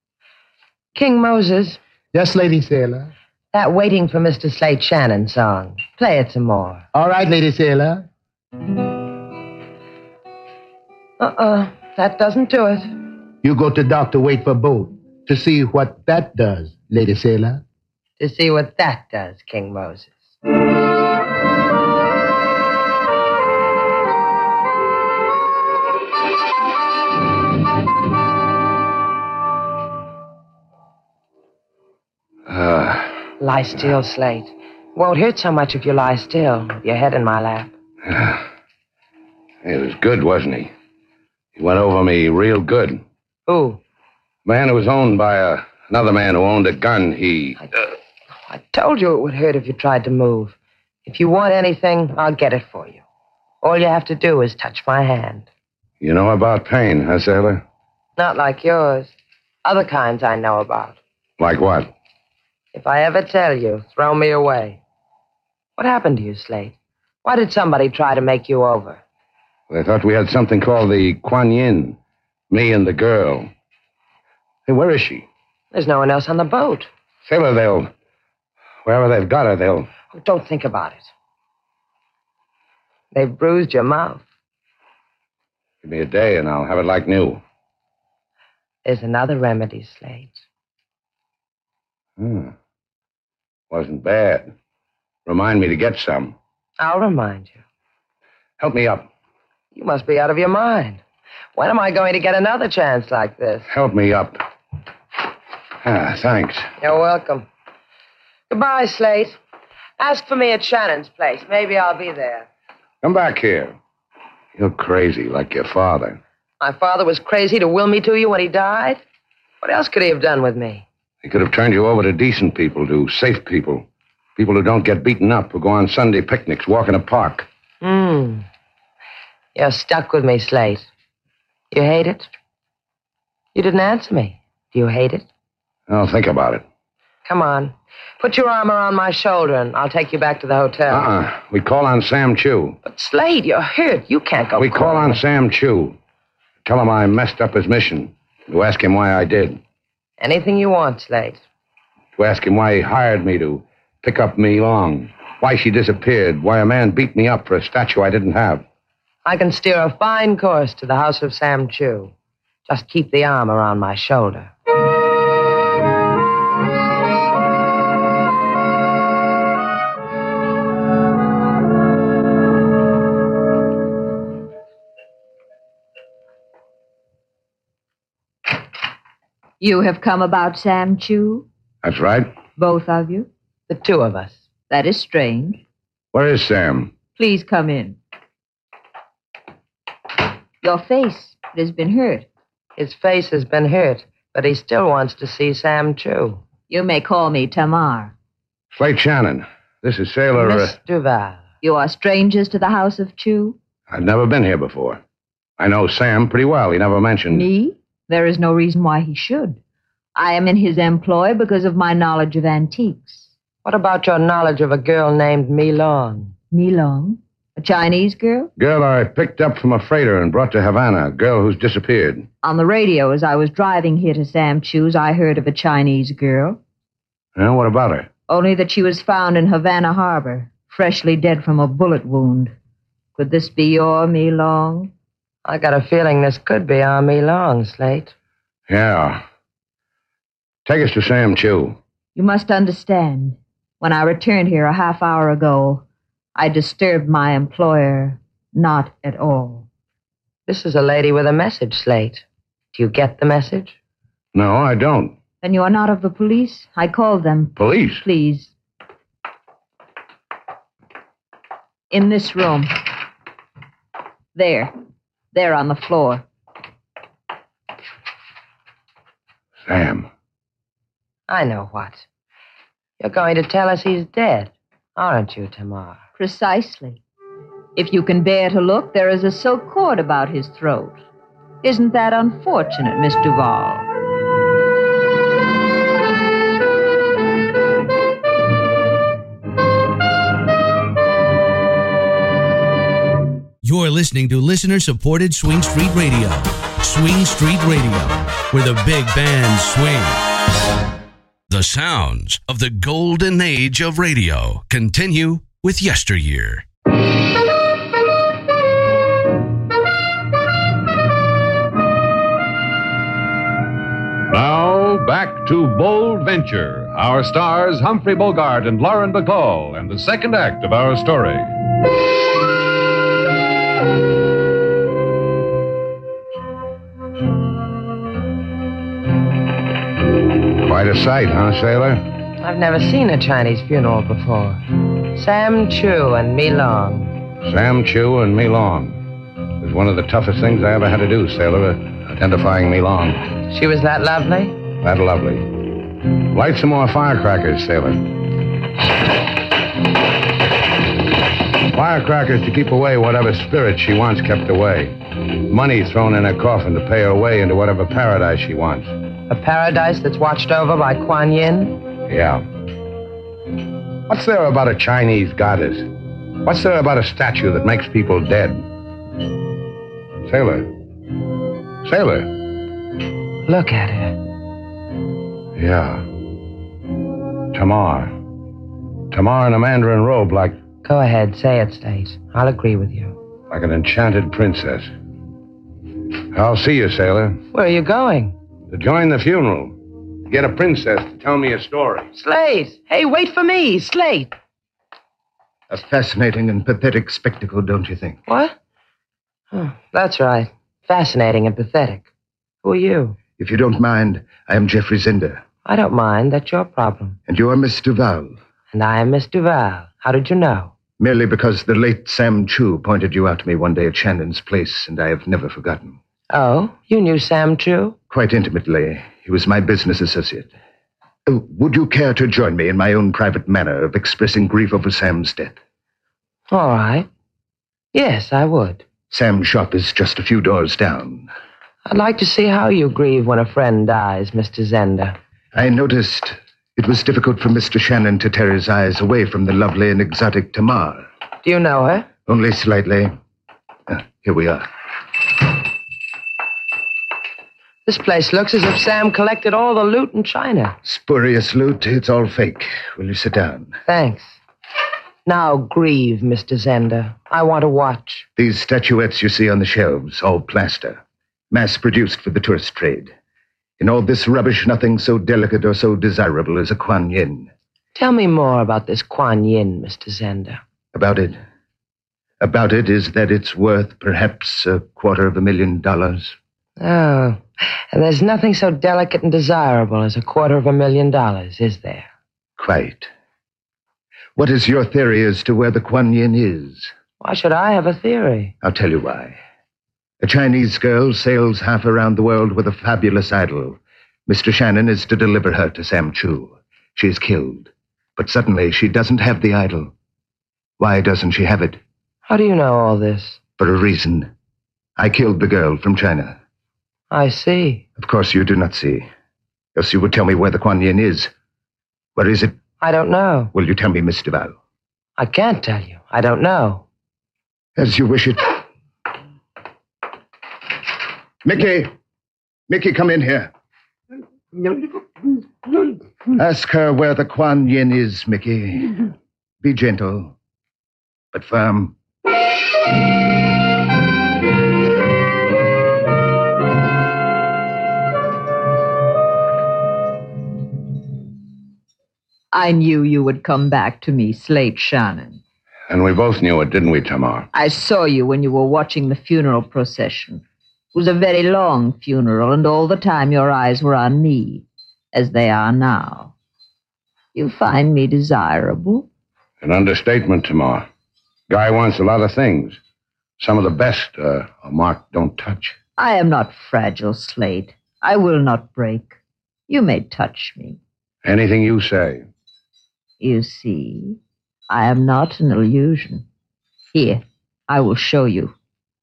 King Moses. Yes, Lady Sailor. That Waiting for Mr. Slate Shannon song. Play it some more. All right, Lady Sailor. That doesn't do it. You go to dock to wait for boat to see what that does, Lady Sailor. To see what that does, King Moses. Lie still, Slate. Won't hurt so much if you lie still, with your head in my lap. He was good, wasn't he? He went over me real good. Who? Man who was owned by another man who owned a gun. I told you it would hurt if you tried to move. If you want anything, I'll get it for you. All you have to do is touch my hand. You know about pain, huh, Sailor? Not like yours. Other kinds I know about. Like what? If I ever tell you, throw me away. What happened to you, Slate? Why did somebody try to make you over? They thought we had something called the Kuan Yin. Me and the girl. Hey, where is she? There's no one else on the boat. Sailor, wherever they've got her, they'll... Oh, don't think about it. They've bruised your mouth. Give me a day and I'll have it like new. There's another remedy, Slate. Wasn't bad. Remind me to get some. I'll remind you. Help me up. You must be out of your mind. When am I going to get another chance like this? Help me up. Thanks. You're welcome. Goodbye, Slate. Ask for me at Shannon's place. Maybe I'll be there. Come back here. You're crazy, like your father. My father was crazy to will me to you when he died? What else could he have done with me? He could have turned you over to decent people, to safe people. People who don't get beaten up, who go on Sunday picnics, walk in a park. You're stuck with me, Slate. You hate it? You didn't answer me. Do you hate it? I'll think about it. Come on. Put your arm around my shoulder and I'll take you back to the hotel. We call on Sam Chu. But Slade, you're hurt. You can't go. We call on Sam Chu. Tell him I messed up his mission. To ask him why I did. Anything you want, Slade. To ask him why he hired me to pick up Me Long. Why she disappeared. Why a man beat me up for a statue I didn't have. I can steer a fine course to the house of Sam Chu. Just keep the arm around my shoulder. You have come about Sam Chu? That's right. Both of you? The two of us. That is strange. Where is Sam? Please come in. Your face, it has been hurt. His face has been hurt, but he still wants to see Sam Chu. You may call me Tamar. Slate Shannon. This is Sailor... Miss Duval. You are strangers to the house of Chu? I've never been here before. I know Sam pretty well. He never mentioned... Me? There is no reason why he should. I am in his employ because of my knowledge of antiques. What about your knowledge of a girl named Mi Long? Mi Long? A Chinese girl? Girl I picked up from a freighter and brought to Havana. A girl who's disappeared. On the radio, as I was driving here to Sam Chu's, I heard of a Chinese girl. Yeah, what about her? Only that she was found in Havana Harbor, freshly dead from a bullet wound. Could this be your Mi Long? I got a feeling this could be our Mi Long, Slate. Yeah. Take us to Sam Chu. You must understand. When I returned here a half hour ago, I disturbed my employer not at all. This is a lady with a message, Slate. Do you get the message? No, I don't. Then you are not of the police? I called them. Police? Please. In this room. There. There on the floor. Sam. I know what. You're going to tell us he's dead, aren't you, Tamar? Precisely. If you can bear to look, there is a silk cord about his throat. Isn't that unfortunate, Miss Duval? You're listening to listener-supported Swing Street Radio. Swing Street Radio, where the big bands swing. The sounds of the golden age of radio continue with Yesteryear. Now, back to Bold Venture. Our stars, Humphrey Bogart and Lauren Bacall, and the second act of our story. Quite a sight, huh, Sailor? I've never seen a Chinese funeral before. Sam Chu and Mi Long. Sam Chu and Mi Long. It was one of the toughest things I ever had to do, Sailor, identifying Mi Long. She was that lovely? That lovely. Light some more firecrackers, Sailor. Firecrackers to keep away whatever spirit she wants kept away. Money thrown in her coffin to pay her way into whatever paradise she wants. A paradise that's watched over by Kuan Yin? Yeah. What's there about a Chinese goddess? What's there about a statue that makes people dead? Sailor. Sailor. Look at her. Yeah. Tamar. Tamar in a mandarin robe like... Go ahead, say it, Slate. I'll agree with you. Like an enchanted princess. I'll see you, Sailor. Where are you going? To join the funeral. To get a princess to tell me a story. Slate! Hey, wait for me! Slate! A fascinating and pathetic spectacle, don't you think? What? Oh, that's right. Fascinating and pathetic. Who are you? If you don't mind, I am Geoffrey Zender. I don't mind. That's your problem. And you are Miss Duval. And I am Miss Duval. How did you know? Merely because the late Sam Chu pointed you out to me one day at Shannon's place, and I have never forgotten. Oh, you knew Sam Chu? Quite intimately. He was my business associate. Would you care to join me in my own private manner of expressing grief over Sam's death? All right. Yes, I would. Sam's shop is just a few doors down. I'd like to see how you grieve when a friend dies, Mr. Zender. I noticed it was difficult for Mr. Shannon to tear his eyes away from the lovely and exotic Tamar. Do you know her? Only slightly. Here we are. This place looks as if Sam collected all the loot in China. Spurious loot. It's all fake. Will you sit down? Thanks. Now grieve, Mr. Zender. I want to watch. These statuettes you see on the shelves, all plaster. Mass-produced for the tourist trade. In all this rubbish, nothing so delicate or so desirable as a Kuan Yin. Tell me more about this Kuan Yin, Mr. Zender. About it? About it is that it's worth perhaps $250,000. Oh, And there's nothing so delicate and desirable as $250,000, is there? Quite. What is your theory as to where the Kuan Yin is? Why should I have a theory? I'll tell you why. A Chinese girl sails half around the world with a fabulous idol. Mr. Shannon is to deliver her to Sam Chu. She is killed. But suddenly she doesn't have the idol. Why doesn't she have it? How do you know all this? For a reason. I killed the girl from China. I see. Of course you do not see. Else you would tell me where the Kuan Yin is. Where is it? I don't know. Will you tell me, Miss Duval? I can't tell you. I don't know. As you wish it. Mickey! Mickey, come in here. Ask her where the Kuan Yin is, Mickey. Be gentle, but firm. I knew you would come back to me, Slate Shannon. And we both knew it, didn't we, Tamar? I saw you when you were watching the funeral procession. It was a very long funeral, and all the time your eyes were on me, as they are now. You find me desirable? An understatement, Tamar. Guy wants a lot of things. Some of the best a Mark don't touch. I am not fragile, Slate. I will not break. You may touch me. Anything you say. You see, I am not an illusion. Here, I will show you.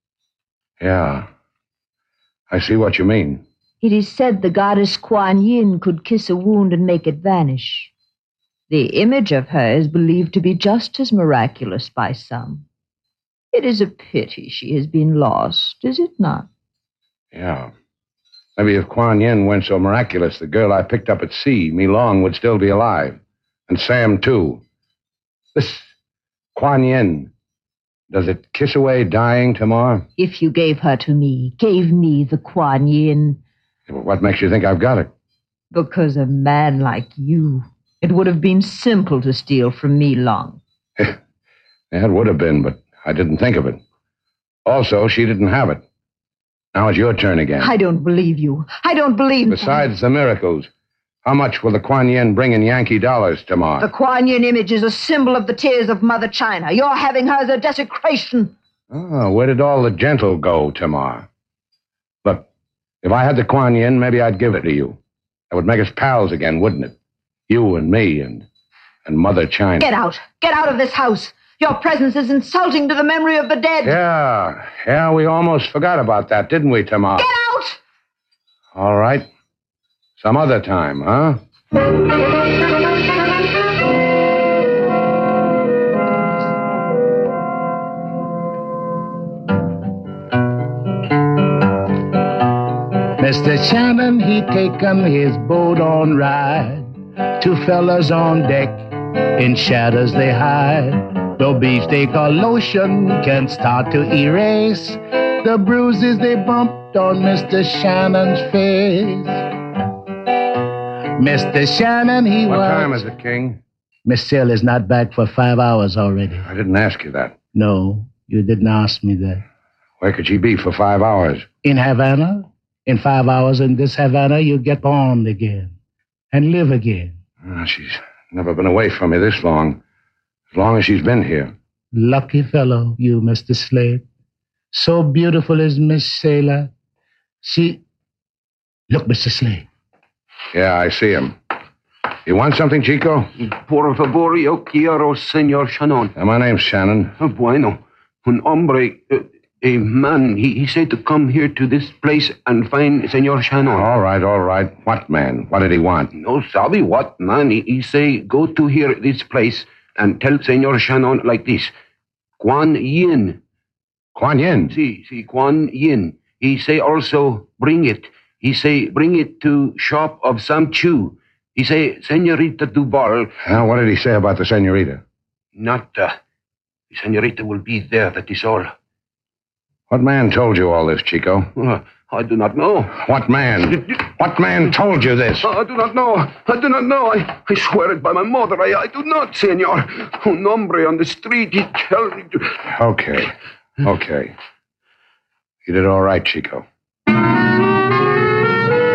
Yeah. I see what you mean. It is said the goddess Kuan Yin could kiss a wound and make it vanish. The image of her is believed to be just as miraculous by some. It is a pity she has been lost, is it not? Yeah. Maybe if Kuan Yin weren't so miraculous, the girl I picked up at sea, Mi Long, would still be alive. And Sam, too. This Kuan Yin, does it kiss away dying, Tamar? If you gave her to me, gave me the Kuan Yin. What makes you think I've got it? Because a man like you, it would have been simple to steal from Mi Long. Yeah, it would have been, but I didn't think of it. Also, she didn't have it. Now it's your turn again. I don't believe you. I don't believe... Besides the miracles, how much will the Kuan Yin bring in Yankee dollars, Tamar? The Kuan Yin image is a symbol of the tears of Mother China. Your having her is a desecration. Oh, where did all the gentle go, Tamar? Look, if I had the Kuan Yin, maybe I'd give it to you. That would make us pals again, wouldn't it? You and me and Mother China. Get out. Get out of this house. Your presence is insulting to the memory of the dead. Yeah, we almost forgot about that, didn't we, Tamar? Get out! All right. Some other time, huh? Mr. Shannon, he taken his boat on ride. Two fellas on deck, in shadows they hide. No beefsteak or lotion can start to erase the bruises they bumped on Mr. Shannon's face. Mr. Shannon, What time is it, King? Miss Sale is not back for 5 hours already. I didn't ask you that. No, you didn't ask me that. Where could she be for 5 hours? In Havana. In 5 hours in this Havana, you get born again and live again. She's never been away from me this long. As long as she's been here. Lucky fellow, you, Mr. Slade. So beautiful is Miss Sailor. Look, Mr. Slade. Yeah, I see him. You want something, Chico? Por favor, yo quiero, Senor Shannon. My name's Shannon. Bueno. Un hombre, a man, he said to come here to this place and find Senor Shannon. All right. What man? What did he want? No sabe what, man. He say, go to here, this place, and tell Senor Shannon like this. Kuan Yin. Kuan Yin? Si, Kuan Yin. He say also, bring it. He say, bring it to shop of Sam Chu. He say, Senorita Duval. Now, what did he say about the senorita? Not, the senorita will be there, that is all. What man told you all this, Chico? I do not know. What man? What man told you this? I do not know. I swear it by my mother. I do not, senor. Un hombre on the street, he tell me to... Okay. You did all right, Chico.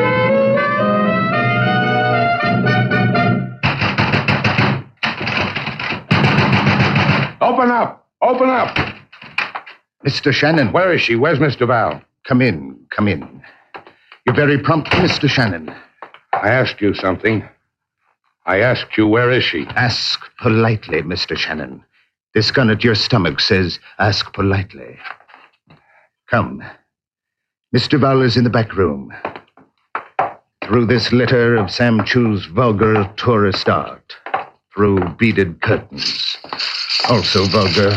Open up! Open up! Mr. Shannon. Where is she? Where's Miss Duval? Come in. You're very prompt, Mr. Shannon. I asked you something. I asked you, where is she? Ask politely, Mr. Shannon. This gun at your stomach says, ask politely. Come. Miss Duval is in the back room. Through this litter of Sam Chu's vulgar tourist art. Through beaded curtains. Also vulgar.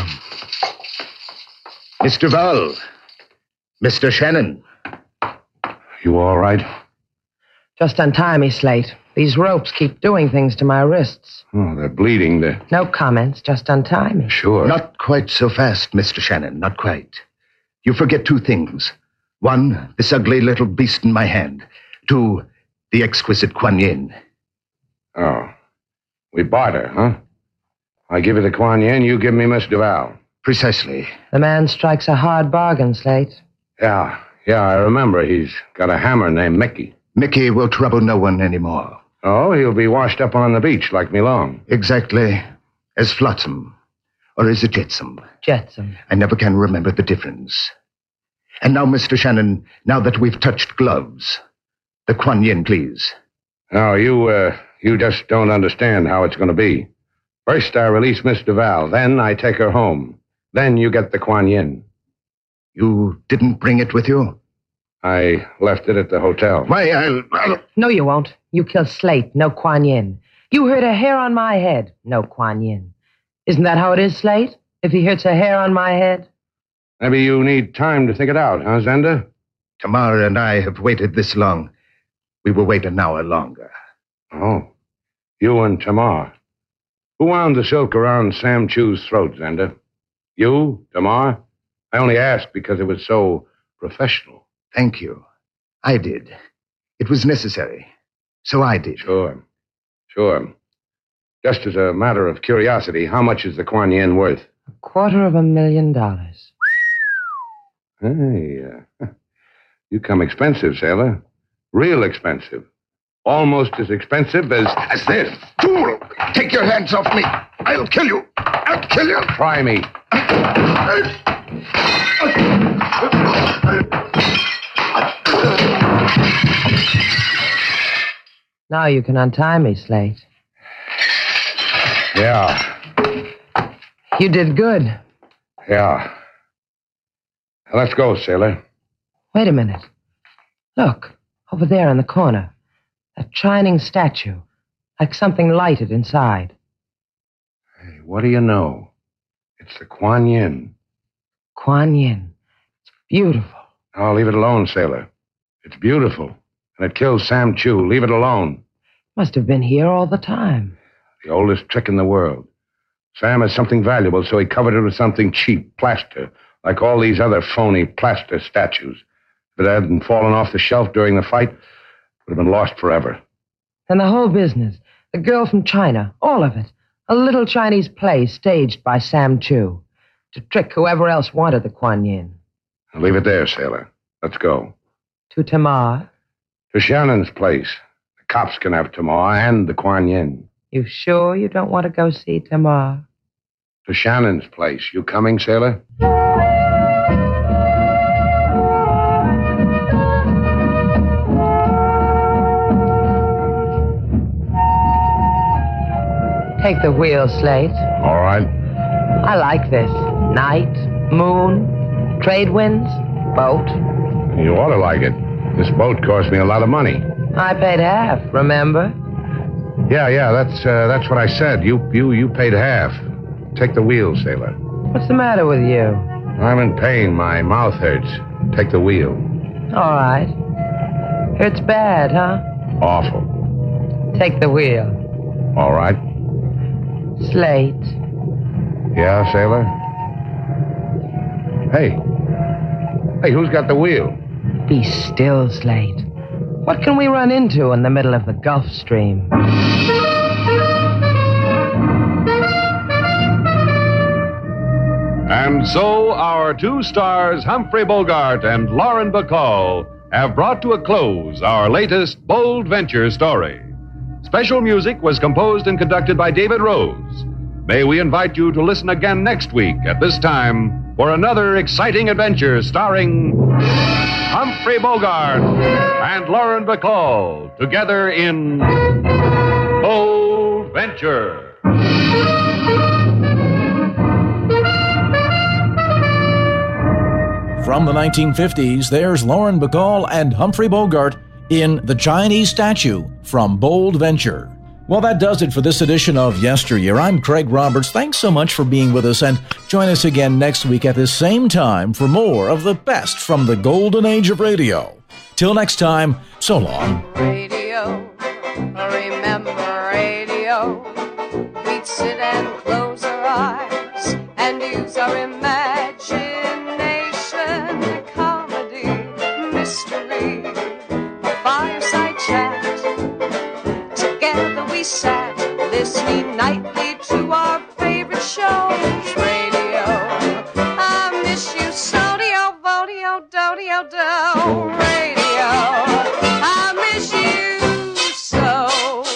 Miss Duval. Mr. Shannon. You all right? Just untie me, Slate. These ropes keep doing things to my wrists. Oh, they're bleeding. No comments. Just untie me. Sure. Not quite so fast, Mr. Shannon. Not quite. You forget two things. One, this ugly little beast in my hand. Two, the exquisite Kuan Yin. Oh. We barter, huh? I give you the Kuan Yin, you give me Miss Duval. Precisely. The man strikes a hard bargain, Slate. Yeah, I remember. He's got a hammer named Mickey. Mickey will trouble no one anymore. Oh, he'll be washed up on the beach like Milong. Exactly. As Flotsam. Or is it Jetsam? Jetsam. I never can remember the difference. And now, Mr. Shannon, now that we've touched gloves, the Kuan Yin, please. No, you just don't understand how it's going to be. First, I release Miss Duval. Then I take her home. Then you get the Kuan Yin. You didn't bring it with you? I left it at the hotel. Why, I'll... No, you won't. You kill Slate. No Kuan Yin. You hurt a hair on my head. No Kuan Yin. Isn't that how it is, Slate? If he hurts a hair on my head? Maybe you need time to think it out, huh, Zenda? Tamara and I have waited this long. We will wait an hour longer. Oh, you and Tamar. Who wound the silk around Sam Chu's throat, Zenda? You, Tamar? I only asked because it was so professional. Thank you. I did. It was necessary. So I did. Sure. Just as a matter of curiosity, how much is the Kuan Yin worth? $250,000. Hey, you come expensive, sailor. Real expensive. Almost as expensive as this. Fool! Take your hands off me. I'll kill you. I'll kill you. Try me. Now you can untie me, Slate. Yeah. You did good. Yeah. Now, let's go, sailor. Wait a minute. Look, over there in the corner. That shining statue. Like something lighted inside. Hey, what do you know? It's the Kuan Yin. Kuan Yin. It's beautiful. Oh, leave it alone, sailor. It's beautiful. And it kills Sam Chu. Leave it alone. Must have been here all the time. The oldest trick in the world. Sam has something valuable, so he covered it with something cheap, plaster, like all these other phony plaster statues. If it hadn't fallen off the shelf during the fight, it would have been lost forever. And the whole business, the girl from China, all of it. A little Chinese play staged by Sam Chu to trick whoever else wanted the Kuan Yin. Now leave it there, sailor. Let's go. To Tamar? To Shannon's place. The cops can have Tamar and the Kuan Yin. You sure you don't want to go see Tamar? To Shannon's place. You coming, sailor? Take the wheel, Slate. All right. I like this. Night, moon, trade winds, boat. You ought to like it. This boat cost me a lot of money. I paid half, remember? Yeah, that's what I said. You paid half. Take the wheel, sailor. What's the matter with you? I'm in pain. My mouth hurts. Take the wheel. All right. Hurts bad, huh? Awful. Take the wheel. All right. Slate. Yeah, sailor? Hey, who's got the wheel? Be still, Slate. What can we run into in the middle of the Gulf Stream? And so our two stars, Humphrey Bogart and Lauren Bacall, have brought to a close our latest Bold Venture story. Special music was composed and conducted by David Rose. may we invite you to listen again next week at this time for another exciting adventure starring Humphrey Bogart and Lauren Bacall, together in Bold Venture. From the 1950s, there's Lauren Bacall and Humphrey Bogart in The Chinese Statue from Bold Venture. Well, that does it for this edition of Yesteryear. I'm Craig Roberts. Thanks so much for being with us, and join us again next week at this same time for more of the best from the golden age of radio. Till next time, so long. Radio, remember radio. We'd sit and close our eyes and use our imagination. Comedy, mystery, a fireside chat. Together we sat, listening nightly to our favorite shows. Radio, I miss you so, dio, vodio, do, do. Radio, I miss you so.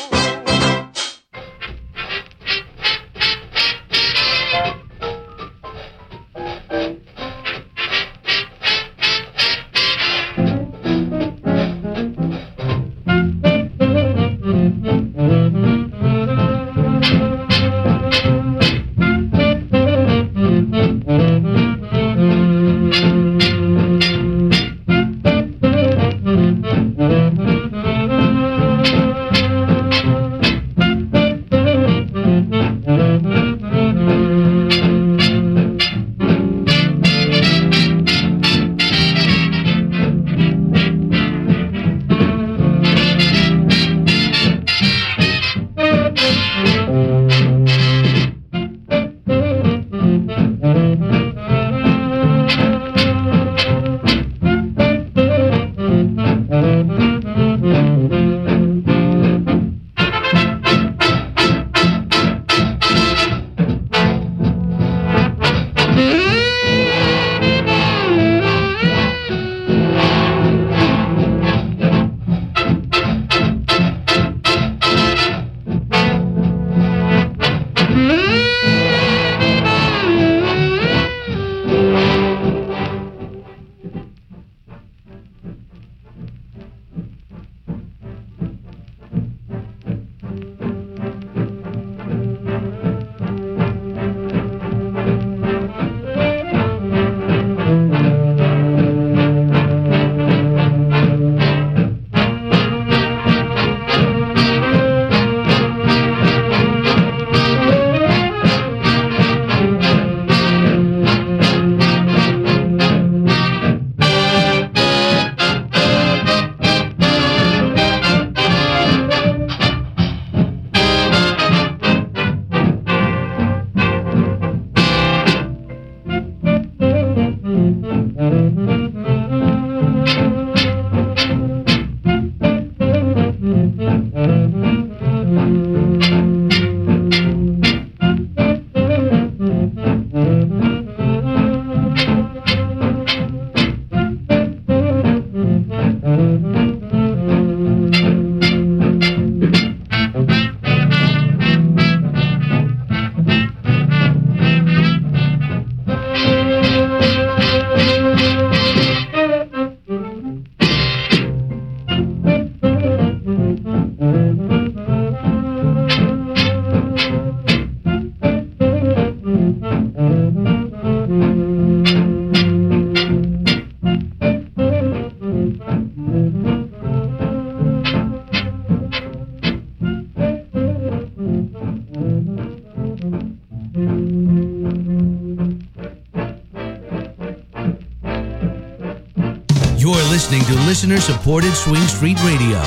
Listening to listener-supported Swing Street Radio,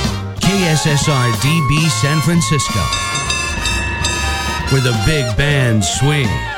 KSSR-DB San Francisco, where the big bands swing.